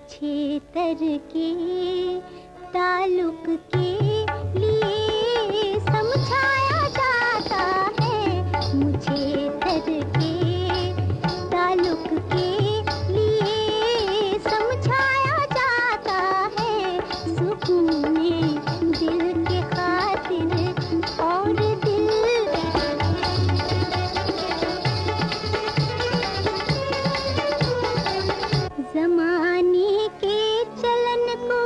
मुझे तरके ताल्लुक के लिए समझाया जाता है। मुझे तरके ताल्लुक के लिए समझाया जाता है। सुकूने दिल के खातिर और दिल ज़माने के चलन को,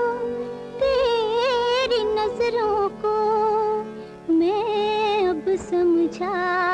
तेरी नजरों को मैं अब समझा।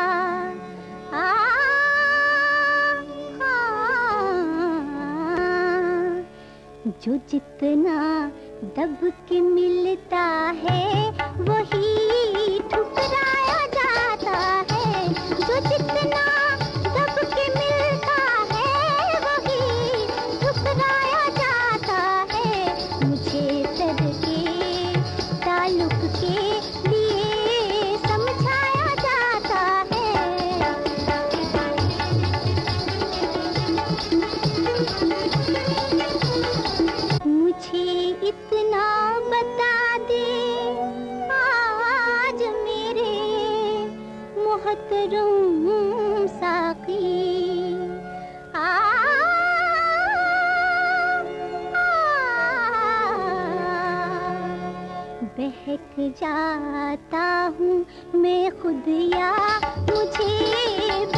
जो जितना दब के मिलता है वही ठुकराया जाता है। जो जितना दब के मिलता है वही ठुकराया जाता है। मुझे तरके ताल्लुक के लिए समझाया जाता है। मुझे इतना बता दे आज मेरे मोहतरम साकी। बहक जाता हूँ मैं खुद या मुझे